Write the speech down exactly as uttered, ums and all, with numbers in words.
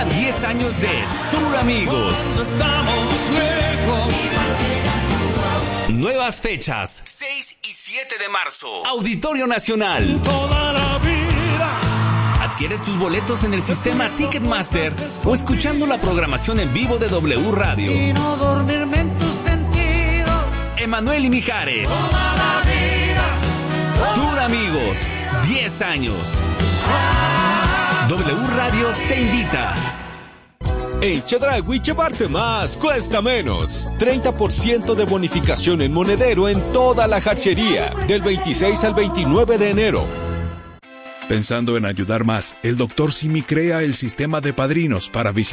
a diez años de Tour Amigos. Nuevas fechas, seis y siete de marzo. Auditorio Nacional. Toda la vida. Adquiere tus boletos en el sistema Ticketmaster o escuchando la programación en vivo de W Radio. Y no dormirme en tus sentidos. Emanuel y Mijares. Toda la vida. Tour Amigos, diez años. W Radio te invita. En Chedraui llevarte más cuesta menos. treinta por ciento de bonificación en monedero en toda la hachería, del veintiséis al veintinueve de enero. Pensando en ayudar más, el doctor Simi crea el sistema de padrinos para visitar